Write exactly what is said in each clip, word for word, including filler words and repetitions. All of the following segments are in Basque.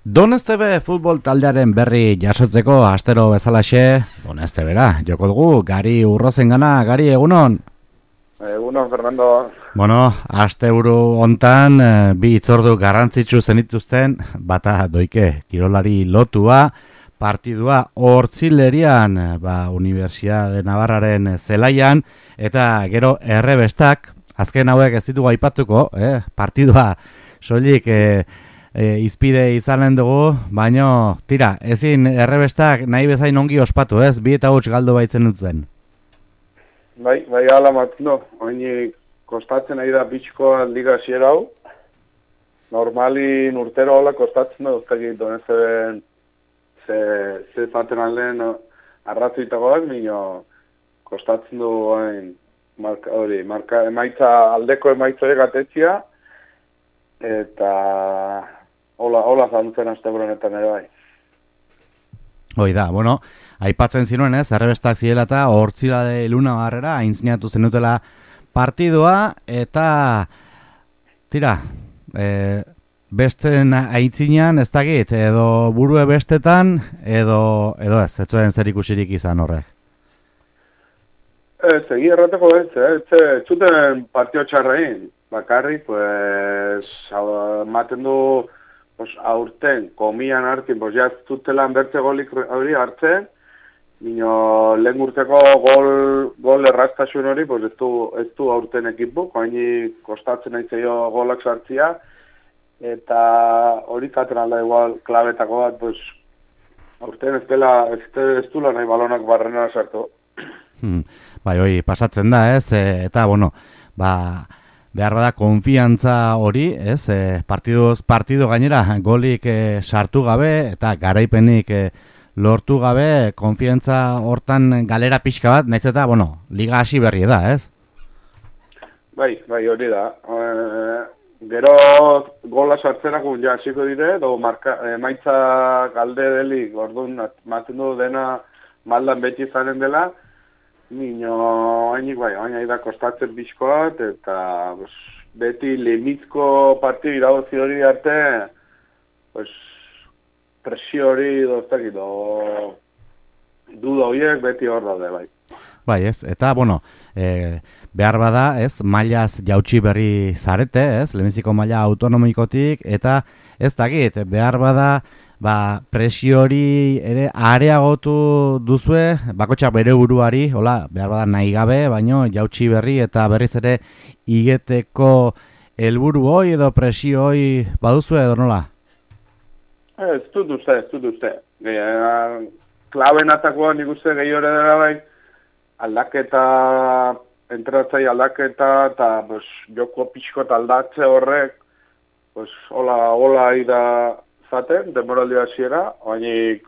Donestebe futbol taldearen berri jasotzeko astero bezalaxe, Donestebera, joko dugu, Gari Urrozengana, Gari, egunon? Egunon, Fernando. Bueno, asteburu hontan bi hitzordu garrantzitsu zenituzten, bata doike, kirolari lotua, partidua Hortzilerian, ba, Universidade Navarraren zelaian, eta gero errebestak, azken hauek ez ditugu aipatuko, eh? Partidua soilik eh, E, izpide izanen dugu, baino, tira, ezin errebestak nahi bezain ongi ospatu, ez? Bi eta huts galdu baitzen duten. Bai, bai ala matno, oini kostatzen ari da bitxikoa liga ziera hau. Normalin urtero hola kostatzen da, duztaki Donesteben ze, ze zaten alden arratzuitagoak, mino kostatzen du hain, marka, hori, marka, emaitza, aldeko emaitzoek atetzia, eta hola, hola zantzen azte buronetan ere bai. Hoi da, bueno, aipatzen zinuen ez, errebestak ziela eta Hortzilade Luna Barrera aintzinatu zenutela partidua, eta tira, e, besten aitzinean ez dakit, edo burue bestetan, edo, edo ez, ez zuen zer ikusirik izan horrek. Ez, egi errateko ez, ez, ez zuten partio txarrein, bakarrik, pues, maten du, pues, aurten, komian hartin, pues, jaz zutelan bertze golik hori hartzen, nino lehen urteko gol, gol erraztasun hori, pues, ez du, ez du aurten ekipu, koaini kostatzen nahizeio golak sartzia, eta hori zaten alda igual klabetako bat, pues, aurten ez dela, ez, ez dula nahi balonak barrenera sartu. Hmm, bai, hoi, pasatzen da, ez, e, eta, bueno, ba, behar bada konfiantza hori, ez, e, partiduz partidu gainera golik e, sartu gabe eta garaipenik e, lortu gabe, konfiantza hortan galera pixka bat, nahiz eta, bueno, liga hasi berri da, ez? Bai, bai, hori da. E, gero gola sartzenak ja hasiko dire, edo marka, emaitza galde delik, orduan, maten du dena maldan beti izanen dela, Nino, hainik bai, hain da kostatzen bizkoat, eta pues, beti lemitzko partio iradozi hori arte, pues, presio hori doztak, do, duda horiek beti hor daude, bai. Bai, ez, eta, bueno, e, behar bada, ez, mailaz jautsi berri zarete, ez, lehenbiziko maila autonomikotik, eta ez dakit, behar bada, ba, presio hori ere areagotu duzue, bakotxak bere buruari, hola, behar bada nahi gabe, baino jautsi berri eta berriz ere igeteko helburu hoi edo presio hoi baduzue edo nola? Ez dut uste, ez dut uste. Klaben atakoa nik uste gehiore dela bai, aldaketa, entratzai aldaketa, eta pues, joko pixkot aldatze horrek, pues, hola, hola ida zaten, temporaldi hasiera, oainik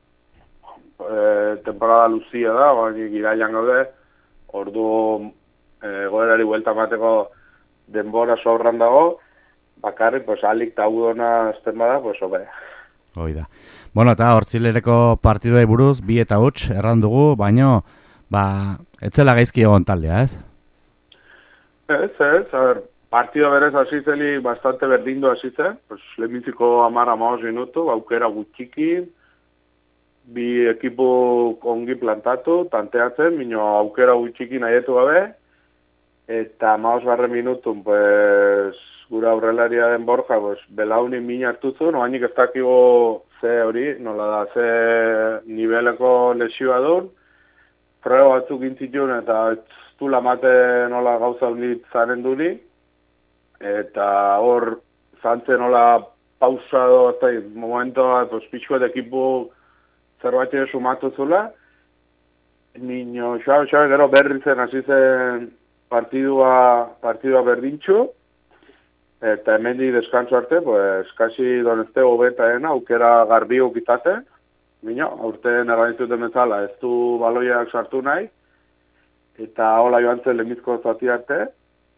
e, temporada luzia da, oainik iraian gaude, ordu e, goerari buelta mateko denbora sobran dago, bakarrik, pues, alik eta udona ezten bada, pues, obe. Hoi da. Bueno, eta Hortzilereko partiduei buruz, bi eta huts erran dugu, baino, ba, etzela gaizki egon taldea, ez? Ez, ez, a ber, partido berez hasizelik bastante berdindu hasitzen, pues, lehenbiziko hamar hamabost minutu, aukera gutxikin, bi ekipu ongi plantatu, tanteatzen, mino aukera gutxikin aietu gabe, eta hamabost barre minutun, pues, gura aurrelaria den Borja, pues, belaunin min hartuzu, noainik ez dakigu ze hori, nola da, ze niveleko lesioa duen, proba batzuk intzitun, eta ez du lamate nola gauza honit zaren duri, eta hor zantzen nola pausado, eta momentoa, pues, pixko eta ekipu zerbait ere sumatu zula. Nino, xabe, xabe, gero berri zen, hasi zen partidua, partidua berdintxu, eta hemendi deskanso arte, pues, kasi Doneste hobeta ena, aukera garbi ukitate, nino, aurten erranituten bezala, ez du baloiak sartu nahi, eta hola joan zen lemizko zati arte,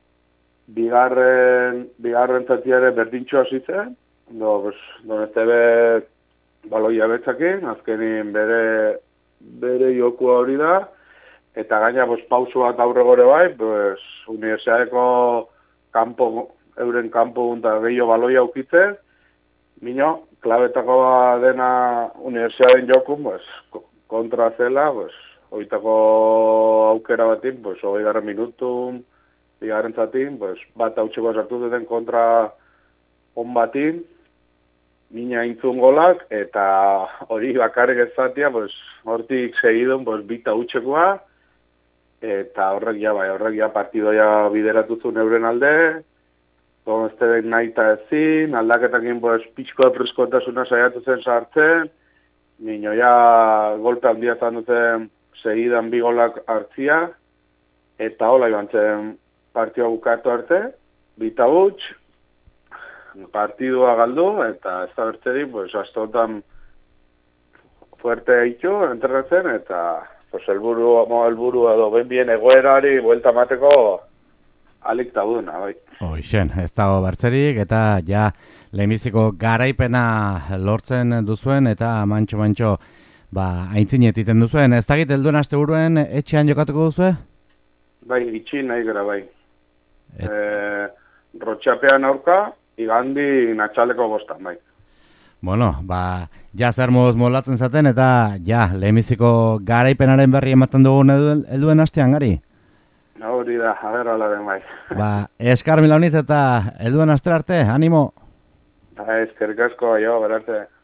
Bigarren, bigarren zatiare berdintxo hasi zen, do, pues, Donestebe baloia betzakin, azkenin bere, bere jokua hori da, eta gaina pues, pausu bat aurre gore bai, pues, Universiadeko kanpo, euren kanpo eta gehiago baloia aukitzen, Mino, klabetako dena universitateen jokun, pues, kontra zela, pues, oitako aukera batin, pues, hogei garren minutu, bigarren zatin, pues, bat hautseko sartu duten kontra on batin, mina intzun golak, eta hori bakarrik ez zatia, pues, hortik segidun, pues, bita hutsekoa, eta horrek ja, bai, horrek ja partidoia bideratu zuen euren alde, Domestedek nahi eta ezin, aldaketakin pues, pixkoa freskotasuna saiatu zen sartzen, nino ja golpe handia zan duten segidan bi golak hartzia, eta hola iban zen partioa bukatu arte, bita huts, partidua galdu, eta ez da bertzeri, pues, astotan fuerte eitu, entrenatzen, eta pues, elburu, elburu edo ben bien egoerari buelta mateko alik tauduna, bai. Hoixen, ez dago bertzerik, eta ja lehenbiziko garaipena lortzen duzuen, eta mantxo-mantxo ba, aintzinet iten duzuen. Ez dakit helduen asteburuen etxean jokatuko duzue? Bai, itxi nahi gara, bai. Et... E, Rotxapean aurka, igandi natxaleko bostan, bai. Bueno, ba, ja zer moduz molatzen zaten, eta ja, lehenbiziko garaipenaren berri ematen dugun helduen astean, gari? Hori da, agerra alaren bai. Ba, eskar milauniz eta helduen astre arte, animo! Ba, eskerrik asko, jo, berarte.